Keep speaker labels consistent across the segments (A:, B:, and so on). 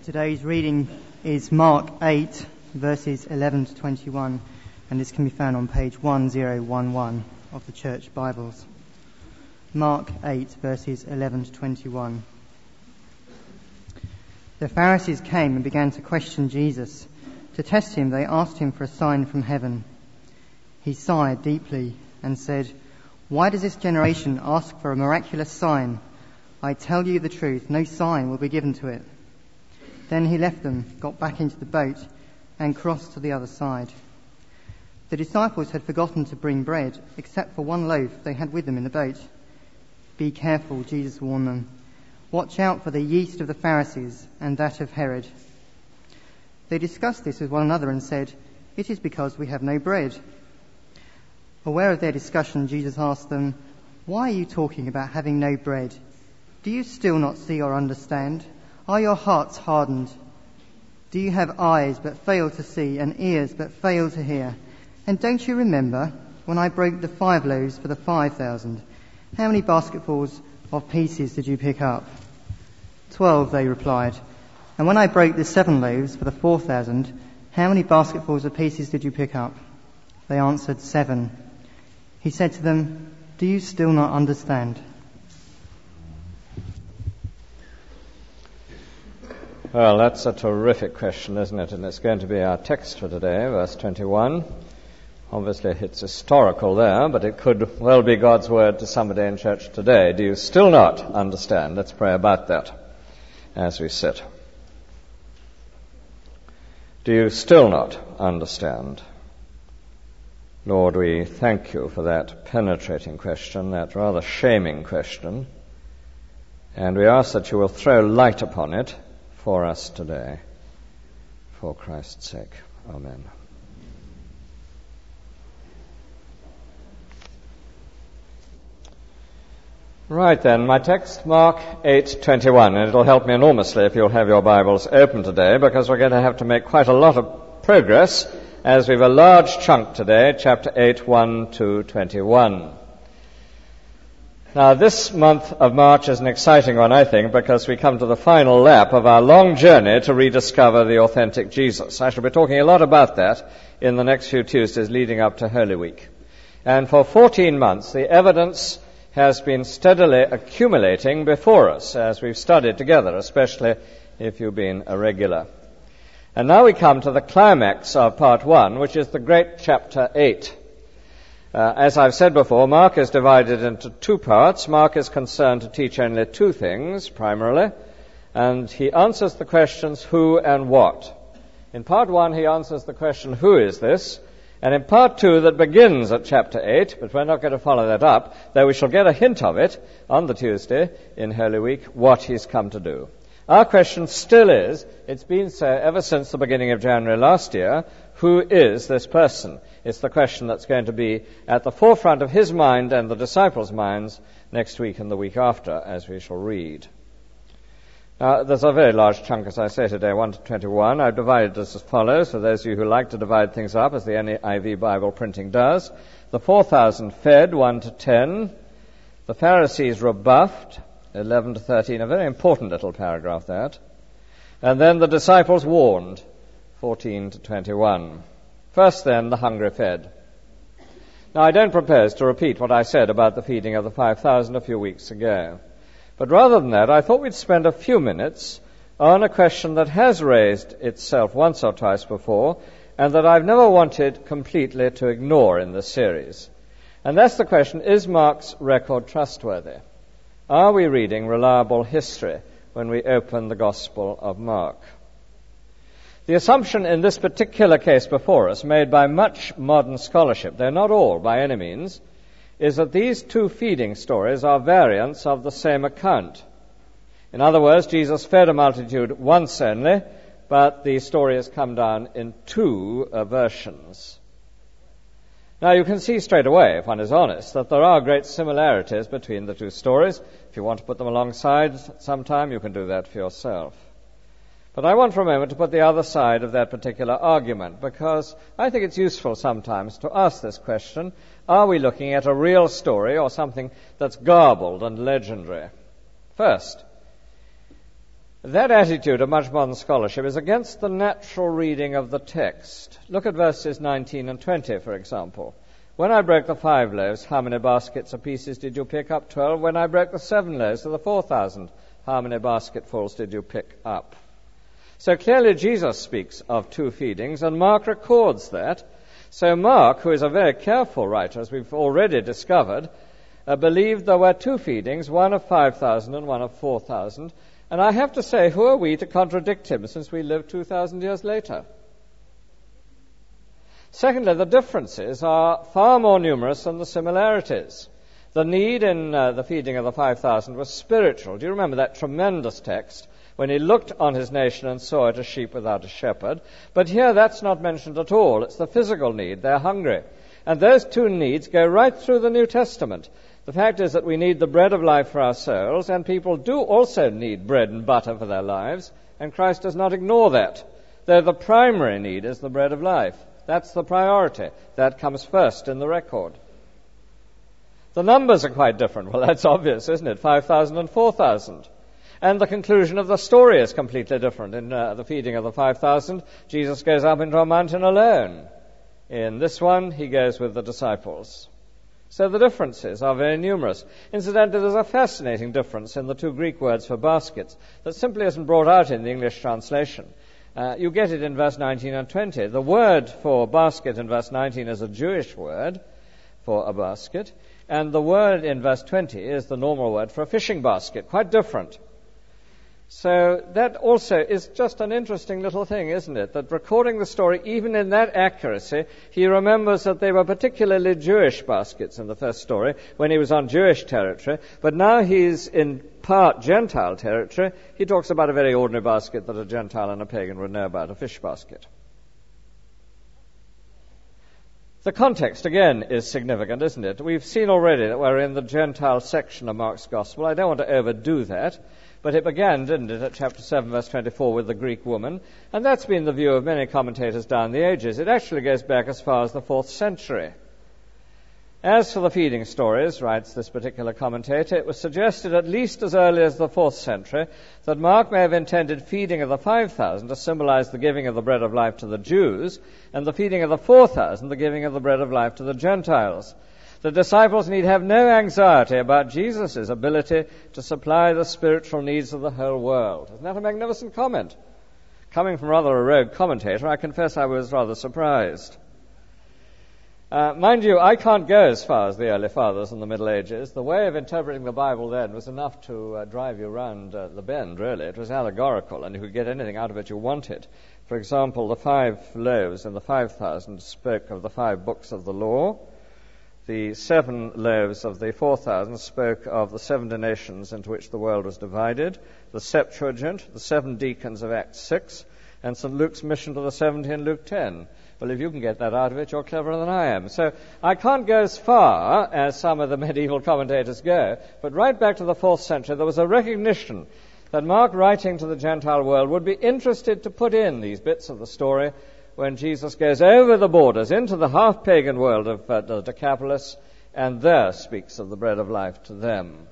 A: Today's reading is Mark 8, verses 11 to 21, and this can be found on page 1011 of the Church Bibles. Mark 8, verses 11 to 21. The Pharisees came and began to question Jesus. To test him, they asked him for a sign from heaven. He sighed deeply and said, "Why does this generation ask for a miraculous sign? I tell you the truth, no sign will be given to it." Then he left them, got back into the boat, and crossed to the other side. The disciples had forgotten to bring bread, except for one loaf they had with them in the boat. "Be careful," Jesus warned them. "Watch out for the yeast of the Pharisees and that of Herod." They discussed this with one another and said, "It is because we have no bread." Aware of their discussion, Jesus asked them, "Why are you talking about having no bread? Do you still not see or understand? Are your hearts hardened? Do you have eyes but fail to see and ears but fail to hear? And don't you remember when I broke the 5 loaves for the 5,000? How many basketfuls of pieces did you pick up?" 12, they replied. "And when I broke the 7 loaves for the 4,000, how many basketfuls of pieces did you pick up?" They answered, 7. He said to them, "Do you still not understand?"
B: Well, that's a terrific question, isn't it? And it's going to be our text for today, verse 21. Obviously, it's historical there, but it could well be God's word to somebody in church today. Do you still not understand? Let's pray about that as we sit. Do you still not understand? Lord, we thank you for that penetrating question, that rather shaming question, and we ask that you will throw light upon it for us today, for Christ's sake. Amen. Right then, my text, Mark 8:21, and it'll help me enormously if you'll have your Bibles open today, because we're going to have to make quite a lot of progress, as we've a large chunk today, chapter 8, 1 to 21. Now, this month of March is an exciting one, I think, because we come to the final lap of our long journey to rediscover the authentic Jesus. I shall be talking a lot about that in the next few Tuesdays leading up to Holy Week. And for 14 months, the evidence has been steadily accumulating before us as we've studied together, especially if you've been a regular. And now we come to the climax of part 1, which is the great chapter 8. As I've said before, Mark is divided into 2 parts. Mark is concerned to teach only 2 things, primarily, and he answers the questions who and what. In part 1, he answers the question, who is this? And in part 2, that begins at chapter 8, but we're not going to follow that up, though we shall get a hint of it on the Tuesday in Holy Week, what he's come to do. Our question still is, it's been so ever since the beginning of January last year, who is this person? It's the question that's going to be at the forefront of his mind and the disciples' minds next week and the week after, as we shall read. Now, there's a very large chunk, as I say today, 1 to 21. I've divided this as follows, for those of you who like to divide things up, as the NIV Bible printing does. The 4,000 fed, 1 to 10. The Pharisees rebuffed, 11 to 13. A very important little paragraph, that. And then the disciples warned, 14 to 21. First, then, the hungry fed. Now, I don't propose to repeat what I said about the feeding of the 5,000 a few weeks ago. But rather than that, I thought we'd spend a few minutes on a question that has raised itself once or twice before, and that I've never wanted completely to ignore in this series. And that's the question, is Mark's record trustworthy? Are we reading reliable history when we open the Gospel of Mark? The assumption in this particular case before us, made by much modern scholarship, though not all by any means, is that these 2 feeding stories are variants of the same account. In other words, Jesus fed a multitude once only, but the story has come down in 2 versions. Now, you can see straight away, if one is honest, that there are great similarities between the 2 stories. If you want to put them alongside sometime, you can do that for yourself. But I want for a moment to put the other side of that particular argument, because I think it's useful sometimes to ask this question, are we looking at a real story or something that's garbled and legendary? First, That attitude of much modern scholarship is against the natural reading of the text. Look at verses 19 and 20, for example. When I broke the 5 loaves, how many baskets of pieces did you pick up? 12. When I broke the 7 loaves of the 4,000, how many basketfuls did you pick up? So clearly Jesus speaks of 2 feedings, and Mark records that. So Mark, who is a very careful writer, as we've already discovered, believed there were 2 feedings, one of 5,000 and one of 4,000. And I have to say, who are we to contradict him, since we live 2,000 years later? Secondly, the differences are far more numerous than the similarities. The need in the feeding of the 5,000 was spiritual. Do you remember that tremendous text when he looked on his nation and saw it a sheep without a shepherd? But here that's not mentioned at all. It's the physical need. They're hungry. And those 2 needs go right through the New Testament. The fact is that we need the bread of life for our souls, and people do also need bread and butter for their lives, and Christ does not ignore that, though the primary need is the bread of life. That's the priority. That comes first in the record. The numbers are quite different. Well, that's obvious, isn't it? 5,000 and 4,000. And the conclusion of the story is completely different. In the feeding of the 5,000, Jesus goes up into a mountain alone. In this one, he goes with the disciples. So the differences are very numerous. Incidentally, there's a fascinating difference in the 2 Greek words for baskets that simply isn't brought out in the English translation. You get it in verse 19 and 20. The word for basket in verse 19 is a Jewish word for a basket, and the word in verse 20 is the normal word for a fishing basket, quite different. So that also is just an interesting little thing, isn't it? That recording the story, even in that accuracy, he remembers that they were particularly Jewish baskets in the first story when he was on Jewish territory. But now he's in part Gentile territory. He talks about a very ordinary basket that a Gentile and a pagan would know about, a fish basket. The context, again, is significant, isn't it? We've seen already that we're in the Gentile section of Mark's Gospel. I don't want to overdo that. But it began, didn't it, at chapter 7, verse 24, with the Greek woman. And that's been the view of many commentators down the ages. It actually goes back as far as the 4th century. As for the feeding stories, writes this particular commentator, it was suggested at least as early as the 4th century that Mark may have intended feeding of the 5,000 to symbolize the giving of the bread of life to the Jews, and the feeding of the 4,000 the giving of the bread of life to the Gentiles. The disciples need have no anxiety about Jesus' ability to supply the spiritual needs of the whole world. Isn't that a magnificent comment? Coming from rather a rogue commentator, I confess I was rather surprised. Mind you, I can't go as far as the early fathers in the Middle Ages. The way of interpreting the Bible then was enough to drive you round the bend, really. It was allegorical, and you could get anything out of it you wanted. For example, the 5 loaves and the 5,000 spoke of the 5 books of the law. The 7 loaves of the 4,000 spoke of the 70 nations into which the world was divided, the Septuagint, the 7 deacons of Acts 6, and St. Luke's mission to the 70 in Luke 10. Well, if you can get that out of it, you're cleverer than I am. So I can't go as far as some of the medieval commentators go, but right back to the 4th century, there was a recognition that Mark, writing to the Gentile world, would be interested to put in these bits of the story when Jesus goes over the borders into the half-pagan world of the Decapolis, and there speaks of the bread of life to them.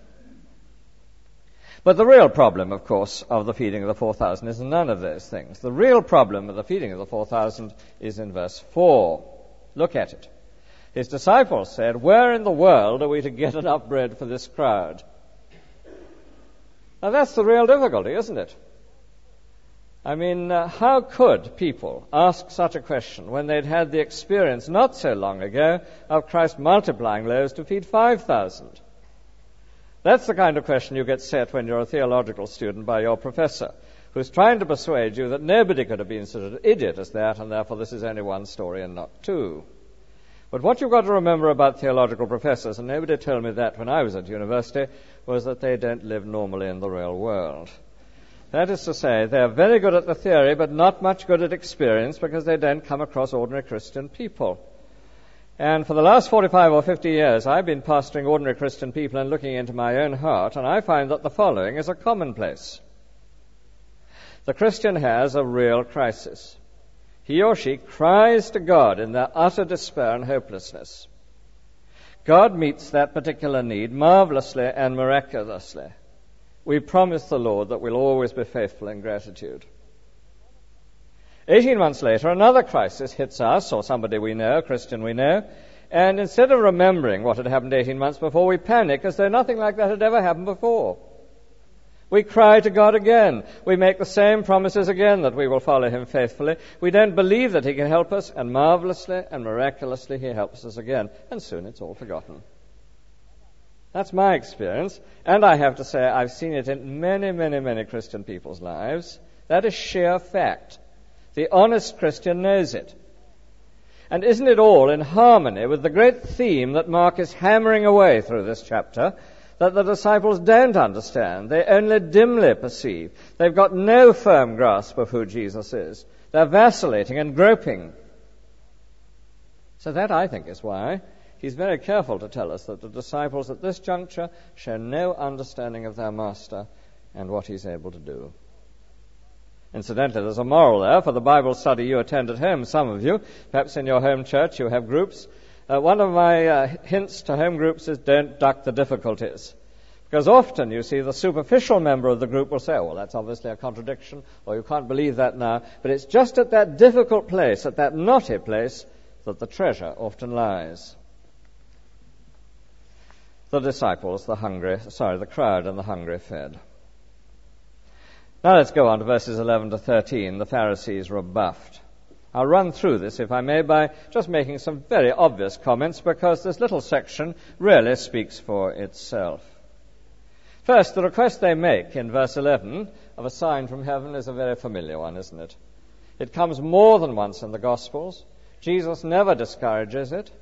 B: But the real problem, of course, of the feeding of the 4,000 is none of those things. The real problem of the feeding of the 4,000 is in verse 4. Look at it. His disciples said, "Where in the world are we to get enough bread for this crowd?" Now that's the real difficulty, isn't it? I mean, how could people ask such a question when they'd had the experience not so long ago of Christ multiplying loaves to feed 5,000? That's the kind of question you get set when you're a theological student by your professor, who's trying to persuade you that nobody could have been such an idiot as that, and therefore this is only one story and not 2. But what you've got to remember about theological professors, and nobody told me that when I was at university, was that they don't live normally in the real world. That is to say, they're very good at the theory, but not much good at experience, because they don't come across ordinary Christian people. And for the last 45 or 50 years, I've been pastoring ordinary Christian people and looking into my own heart, and I find that the following is a commonplace. The Christian has a real crisis. He or she cries to God in their utter despair and hopelessness. God meets that particular need marvelously and miraculously. we promise the Lord that we'll always be faithful in gratitude. 18 months later, another crisis hits us, or somebody we know, a Christian we know, and instead of remembering what had happened 18 months before, we panic as though nothing like that had ever happened before. We cry to God again. We make the same promises again that we will follow him faithfully. We don't believe that he can help us, and marvelously and miraculously he helps us again, and soon it's all forgotten. That's my experience, and I have to say I've seen it in many, many, many Christian people's lives. That is sheer fact. The honest Christian knows it. And isn't it all in harmony with the great theme that Mark is hammering away through this chapter, that the disciples don't understand, they only dimly perceive. They've got no firm grasp of who Jesus is. They're vacillating and groping. So that, I think, is why he's very careful to tell us that the disciples at this juncture show no understanding of their master and what he's able to do. Incidentally, there's a moral there for the Bible study you attend at home, some of you. Perhaps in your home church you have groups. One of my hints to home groups is don't duck the difficulties. Because often, you see, the superficial member of the group will say, well, that's obviously a contradiction, or you can't believe that now. But it's just at that difficult place, at that knotty place, that the treasure often lies. The disciples, the crowd and the hungry fed. Now let's go on to verses 11 to 13, the Pharisees rebuffed. I'll run through this, if I may, by just making some very obvious comments, because this little section really speaks for itself. First, the request they make in verse 11 of a sign from heaven is a very familiar one, isn't it? It comes more than once in the Gospels. Jesus never encourages it.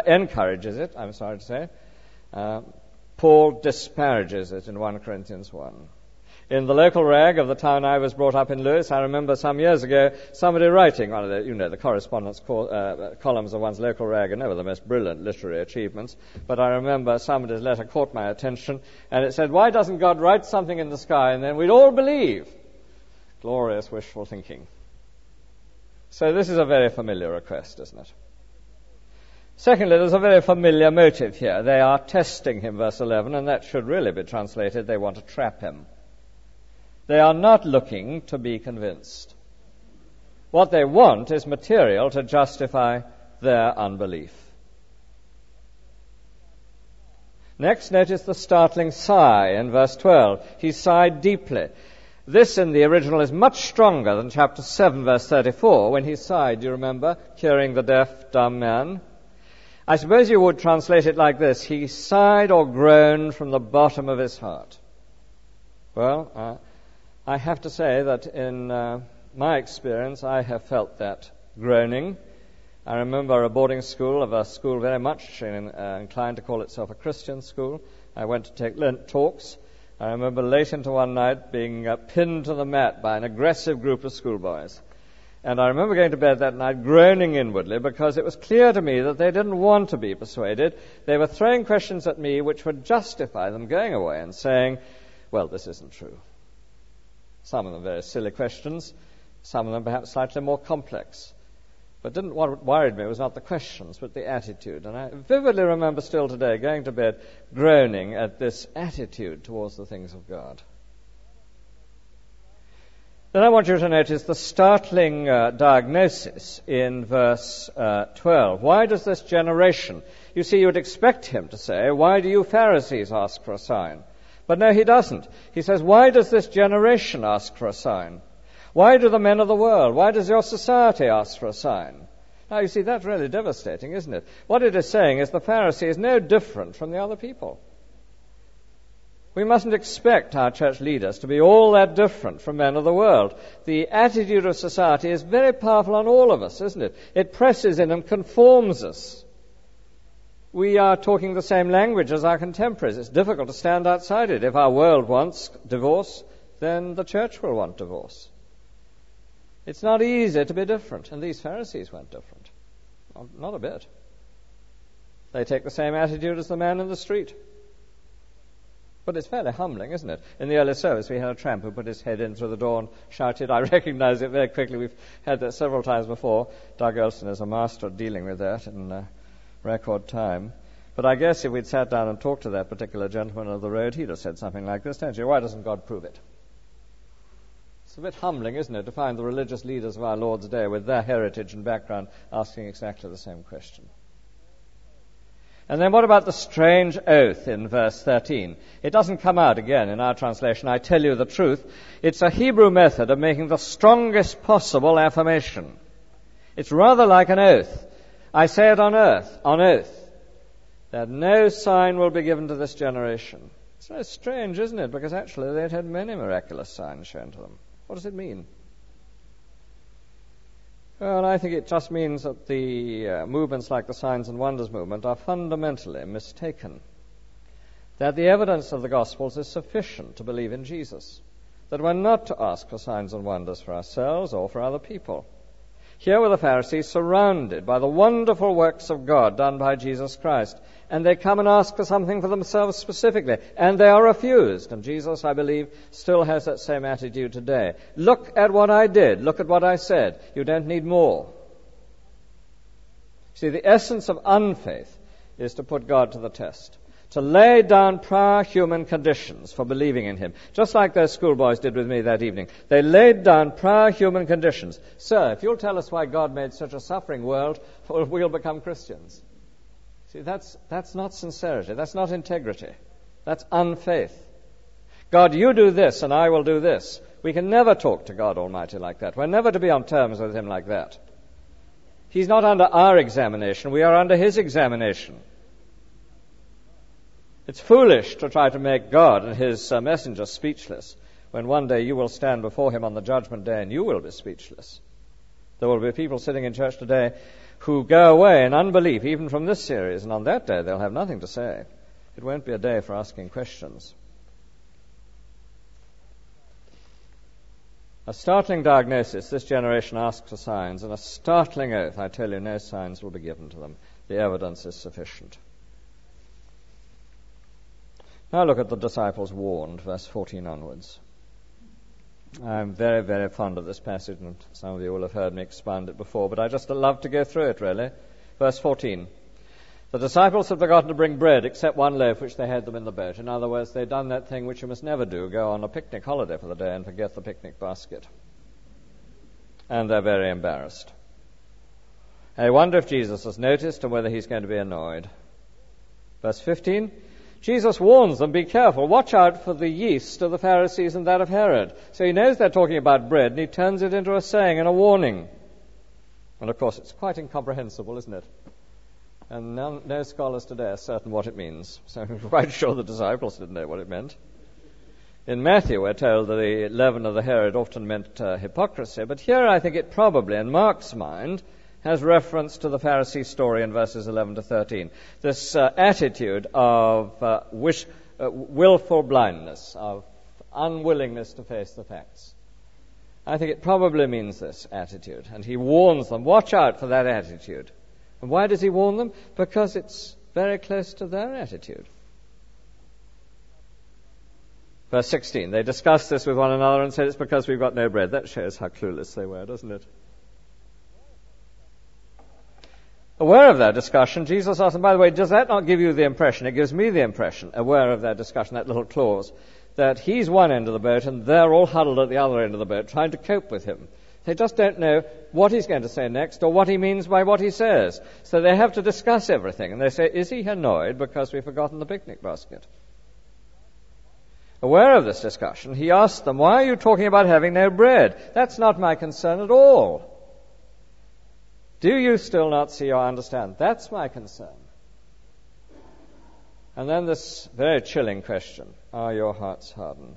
B: Paul disparages it in 1 Corinthians 1. In the local rag of the town I was brought up in, Lewis, I remember some years ago somebody writing one of the correspondence columns of one's local rag are never the most brilliant literary achievements, but I remember somebody's letter caught my attention, and it said, why doesn't God write something in the sky and then we'd all believe? Glorious wishful thinking. So this is a very familiar request, isn't it? Secondly, there's a very familiar motive here. They are testing him, verse 11, and that should really be translated, they want to trap him. They are not looking to be convinced. What they want is material to justify their unbelief. Next, notice the startling sigh in verse 12. He sighed deeply. This in the original is much stronger than chapter 7, verse 34, when he sighed, do you remember, curing the deaf, dumb man? I suppose you would translate it like this. He sighed or groaned from the bottom of his heart. Well, I have to say that in my experience, I have felt that groaning. I remember a boarding school of a school very much inclined to call itself a Christian school. I went to take Lent talks. I remember late into one night being pinned to the mat by an aggressive group of schoolboys. And I remember going to bed that night groaning inwardly because it was clear to me that they didn't want to be persuaded. They were throwing questions at me which would justify them going away and saying, well, this isn't true. Some of them very silly questions, some of them perhaps slightly more complex. But what worried me was not the questions, but the attitude. And I vividly remember still today going to bed groaning at this attitude towards the things of God. Then I want you to notice the startling diagnosis in verse 12. Why does this generation? You see, you would expect him to say, why do you Pharisees ask for a sign? But no, he doesn't. He says, why does this generation ask for a sign? Why do the men of the world, why does your society ask for a sign? Now, you see, that's really devastating, isn't it? What it is saying is the Pharisee is no different from the other people. We mustn't expect our church leaders to be all that different from men of the world. The attitude of society is very powerful on all of us, isn't it? It presses in and conforms us. We are talking the same language as our contemporaries. It's difficult to stand outside it. If our world wants divorce, then the church will want divorce. It's not easy to be different, and these Pharisees weren't different. Not a bit. They take the same attitude as the man in the street. But it's fairly humbling, isn't it? In the early service, we had a tramp who put his head in through the door and shouted. I recognize it very quickly. We've had that several times before. Doug Elston is a master at dealing with that in record time. But I guess if we'd sat down and talked to that particular gentleman on the road, he'd have said something like this, don't you? Why doesn't God prove it? It's a bit humbling, isn't it, to find the religious leaders of our Lord's day with their heritage and background asking exactly the same question. And then what about the strange oath in verse 13? It doesn't come out again in our translation, I tell you the truth. It's a Hebrew method of making the strongest possible affirmation. It's rather like an oath. I say it on oath, that no sign will be given to this generation. It's very strange, isn't it? Because actually they'd had many miraculous signs shown to them. What does it mean? Well, I think it just means that the movements like the Signs and Wonders movement are fundamentally mistaken. That the evidence of the Gospels is sufficient to believe in Jesus. That we're not to ask for signs and wonders for ourselves or for other people. Here were the Pharisees surrounded by the wonderful works of God done by Jesus Christ. And they come and ask for something for themselves specifically. And they are refused. And Jesus, I believe, still has that same attitude today. Look at what I did. Look at what I said. You don't need more. See, the essence of unfaith is to put God to the test. To lay down prior human conditions for believing in him. Just like those schoolboys did with me that evening. They laid down prior human conditions. Sir, if you'll tell us why God made such a suffering world, we'll become Christians. See, that's not sincerity. That's not integrity. That's unfaith. God, you do this and I will do this. We can never talk to God Almighty like that. We're never to be on terms with him like that. He's not under our examination. We are under his examination. It's foolish to try to make God and his messenger speechless when one day you will stand before him on the judgment day and you will be speechless. There will be people sitting in church today who go away in unbelief even from this series, and on that day they'll have nothing to say. It won't be a day for asking questions. A startling diagnosis, this generation asks for signs, and a startling oath, I tell you, no signs will be given to them. The evidence is sufficient. Now look at the disciples warned, verse 14 onwards. I'm very, very fond of this passage, and some of you will have heard me expound it before, but I just love to go through it, really. Verse 14. The disciples had forgotten to bring bread except one loaf which they had them in the boat. In other words, they'd done that thing which you must never do, go on a picnic holiday for the day and forget the picnic basket. And they're very embarrassed. I wonder if Jesus has noticed and whether he's going to be annoyed. Verse 15. Jesus warns them, be careful, watch out for the yeast of the Pharisees and that of Herod. So he knows they're talking about bread, and he turns it into a saying and a warning. And of course, it's quite incomprehensible, isn't it? And no scholars today are certain what it means. So I'm quite sure the disciples didn't know what it meant. In Matthew, we're told that the leaven of the Herod often meant hypocrisy, but here I think it probably, in Mark's mind, has reference to the Pharisee story in verses 11 to 13. This attitude of willful blindness, of unwillingness to face the facts. I think it probably means this attitude. And he warns them, watch out for that attitude. And why does he warn them? Because it's very close to their attitude. Verse 16, they discussed this with one another and said, it's because we've got no bread. That shows how clueless they were, doesn't it? Aware of their discussion, Jesus asked them, by the way, does that not give you the impression, it gives me the impression, aware of their discussion, that little clause, that he's one end of the boat and they're all huddled at the other end of the boat trying to cope with him. They just don't know what he's going to say next or what he means by what he says. So they have to discuss everything. And they say, is he annoyed because we've forgotten the picnic basket? Aware of this discussion, he asked them, why are you talking about having no bread? That's not my concern at all. Do you still not see or understand? That's my concern. And then this very chilling question, are your hearts hardened?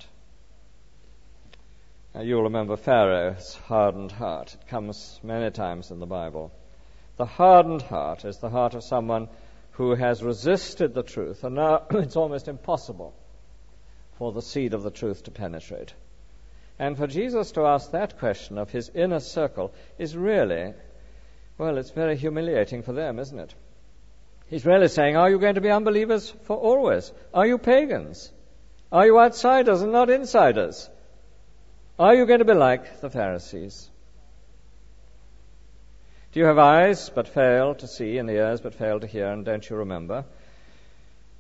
B: Now you'll remember Pharaoh's hardened heart. It comes many times in the Bible. The hardened heart is the heart of someone who has resisted the truth, and now it's almost impossible for the seed of the truth to penetrate. And for Jesus to ask that question of his inner circle is really, well, it's very humiliating for them, isn't it? He's really saying, are you going to be unbelievers for always? Are you pagans? Are you outsiders and not insiders? Are you going to be like the Pharisees? Do you have eyes but fail to see and ears but fail to hear? And don't you remember?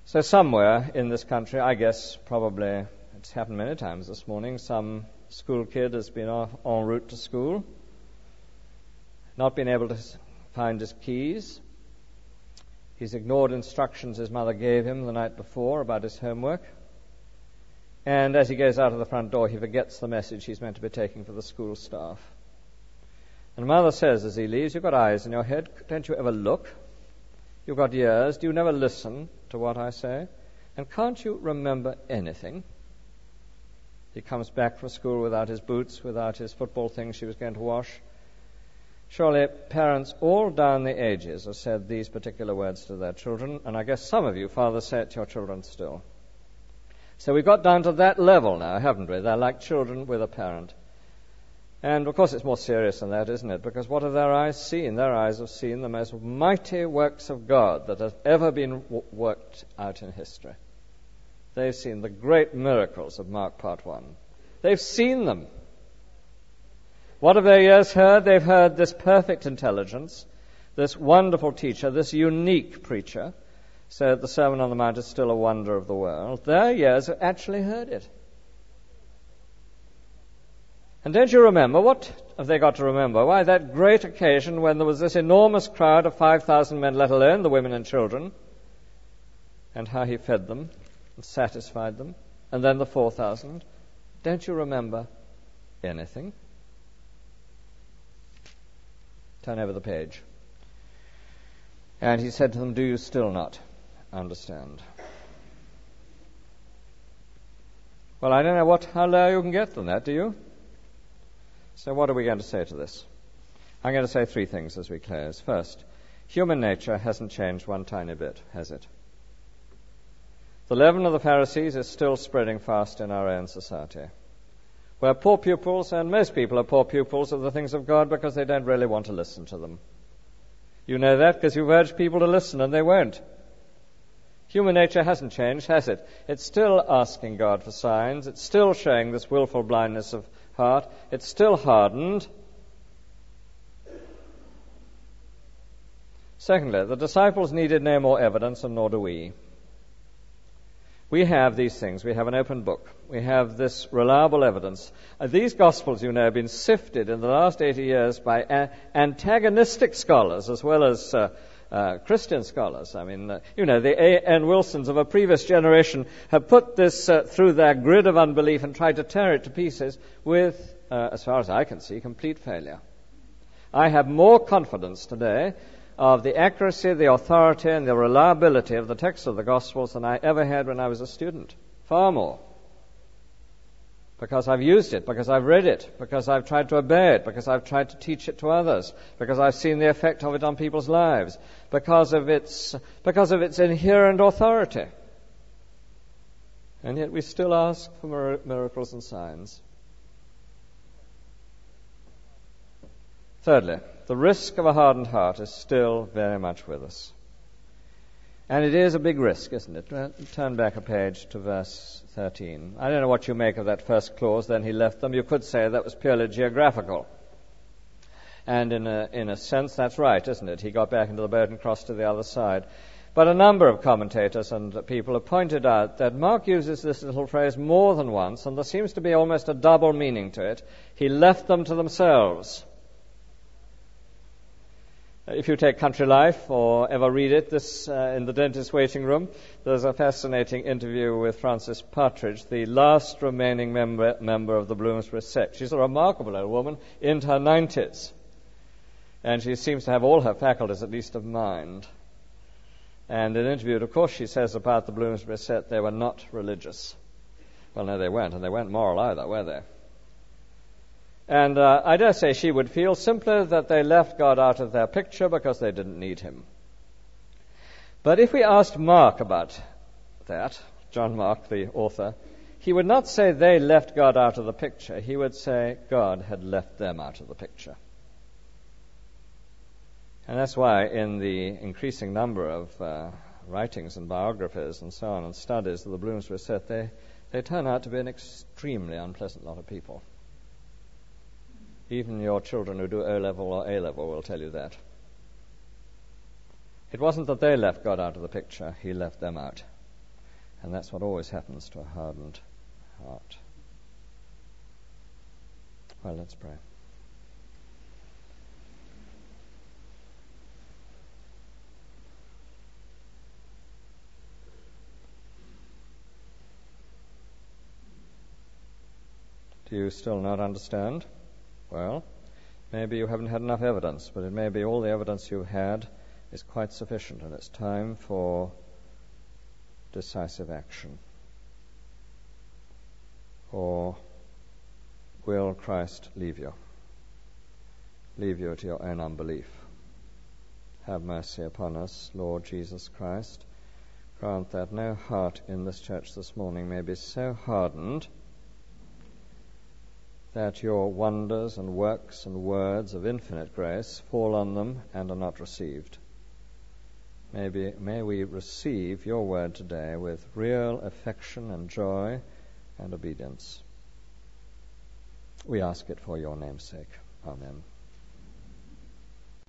B: So somewhere in this country, I guess probably it's happened many times this morning, some school kid has been en route to school, not been able to find his keys. He's ignored instructions his mother gave him the night before about his homework. And as he goes out of the front door, he forgets the message he's meant to be taking for the school staff. And mother says as he leaves, "You've got eyes in your head. Don't you ever look? You've got ears. Do you never listen to what I say? And can't you remember anything?" He comes back from school without his boots, without his football things she was going to wash. Surely parents all down the ages have said these particular words to their children, and I guess some of you fathers say it to your children still. So we've got down to that level now, haven't we? They're like children with a parent. And, of course, it's more serious than that, isn't it? Because what have their eyes seen? Their eyes have seen the most mighty works of God that have ever been worked out in history. They've seen the great miracles of Mark Part 1. They've seen them. What have their ears heard? They've heard this perfect intelligence, this wonderful teacher, this unique preacher. So the Sermon on the Mount is still a wonder of the world. Their ears have actually heard it. And don't you remember? What have they got to remember? Why, that great occasion when there was this enormous crowd of 5,000 men, let alone the women and children, and how he fed them and satisfied them, and then the 4,000. Don't you remember anything? Turn over the page. And he said to them, "Do you still not understand?" Well, I don't know how low you can get than that, do you? So what are we going to say to this? I'm going to say three things as we close. First, human nature hasn't changed one tiny bit, has it? The leaven of the Pharisees is still spreading fast in our own society, where poor pupils, and most people are poor pupils of the things of God because they don't really want to listen to them. You know that because you've urged people to listen and they won't. Human nature hasn't changed, has it? It's still asking God for signs. It's still showing this willful blindness of heart. It's still hardened. Secondly, the disciples needed no more evidence, and nor do we. We have these things. We have an open book. We have this reliable evidence. These Gospels, you know, have been sifted in the last 80 years by antagonistic scholars as well as Christian scholars. I mean, the A.N. Wilsons of a previous generation have put this through their grid of unbelief and tried to tear it to pieces with, as far as I can see, complete failure. I have more confidence today of the accuracy, the authority, and the reliability of the text of the Gospels than I ever had when I was a student. Far more. Because I've used it, because I've read it, because I've tried to obey it, because I've tried to teach it to others, because I've seen the effect of it on people's lives, because of its inherent authority. And yet we still ask for miracles and signs. Thirdly, the risk of a hardened heart is still very much with us. And it is a big risk, isn't it? Turn back a page to verse 13. I don't know what you make of that first clause, then he left them. You could say that was purely geographical. And in a sense, that's right, isn't it? He got back into the boat and crossed to the other side. But a number of commentators and people have pointed out that Mark uses this little phrase more than once, and there seems to be almost a double meaning to it. He left them to themselves. If you take Country Life or ever read it, this in the dentist's waiting room, there's a fascinating interview with Frances Partridge, the last remaining member of the Bloomsbury sect. She's a remarkable old woman, in her 90s. And she seems to have all her faculties, at least of mind. And in an interview, of course, she says about the Bloomsbury sect they were not religious. Well, no, they weren't, and they weren't moral either, were they? And I dare say she would feel simply that they left God out of their picture because they didn't need him. But if we asked Mark about that, John Mark, the author, he would not say they left God out of the picture. He would say God had left them out of the picture. And that's why in the increasing number of writings and biographies and so on and studies of the Bloomsbury set, they turn out to be an extremely unpleasant lot of people. Even your children who do O-level or A-level will tell you that. It wasn't that they left God out of the picture, he left them out. And that's what always happens to a hardened heart. Well, let's pray. Do you still not understand? Well, maybe you haven't had enough evidence, but it may be all the evidence you've had is quite sufficient, and it's time for decisive action. Or will Christ leave you? Leave you to your own unbelief? Have mercy upon us, Lord Jesus Christ. Grant that no heart in this church this morning may be so hardened that your wonders and works and words of infinite grace fall on them and are not received. May we receive your word today with real affection and joy and obedience. We ask it for your name's sake. Amen.